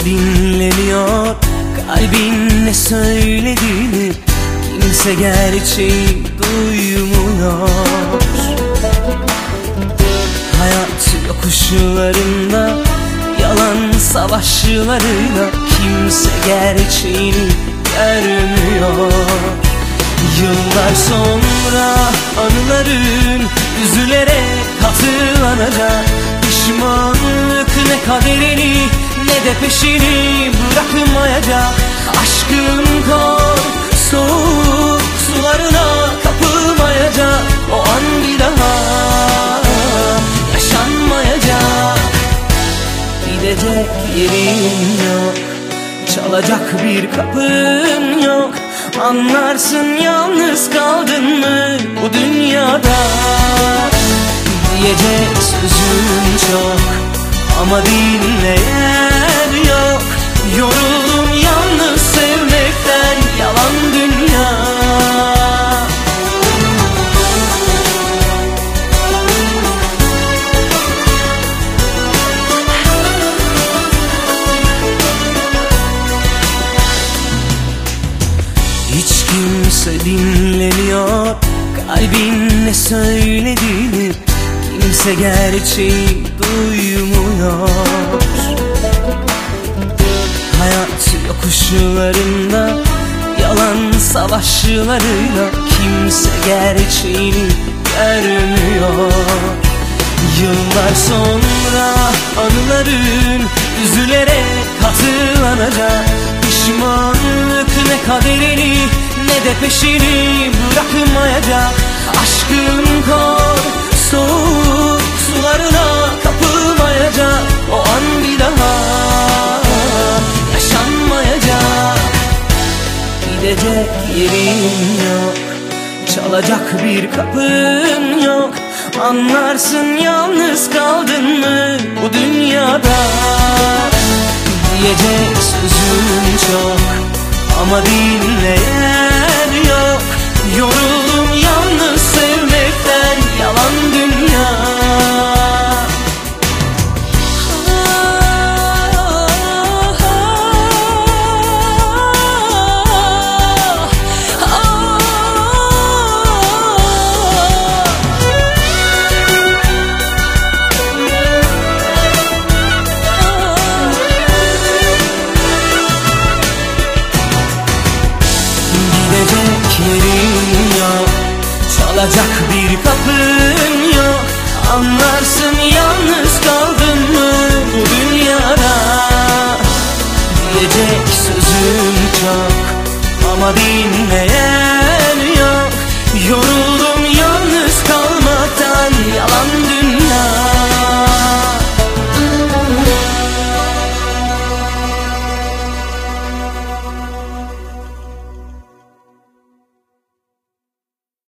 dinlemiyor kalbin ne söylediğini, kimse gerçeği duymuyor. Hayat yokuşlarında, yalan savaşlarıyla kimse gerçeğini görmüyor. Yıllar sonra anıların üzülerek hatırlanacak. Pişmanlık ne kaderini ne de peşini bırakmayacak. Aşkın kor soğuk sularına kapılmayacak. O an bir daha yaşanmayacak. Gidecek yerin yok, çalacak bir kapın yok. Anlarsın yalnız kaldın mı bu dünyada. Diyecek sözün çok ama dinleyen yok. Yoruldum yalnız sevmekten, yalan dünya. Hiç kimse dinlemiyor kalbin ne söylediğini, kimse gerçeği duymuyor. Hayat yokuşlarında, yalan savaşlarıyla kimse gerçeğini görmüyor. Yıllar sonra anıların üzülerek hatırlanacak. Pişmanlık ne kaderini ne de peşini bırakmayacak. Aşkın kor soğuk sularına kapılmayacak. O an bir daha yaşanmayacak. Gidecek yerin yok, çalacak bir kapın yok. Anlarsın yalnız kaldın mı bu dünyada. Diyecek sözün çok ama dinleyen yok. Yoruldum yalnız sevmekten, yalan dünya. Yerin yok, çalacak bir kapın yok. Anlarsın yalnız kaldın mı bu dünyada. Diyecek sözüm çok ama dinleyen yok. Yoruldum yalnız kalmaktan, yalan dünya.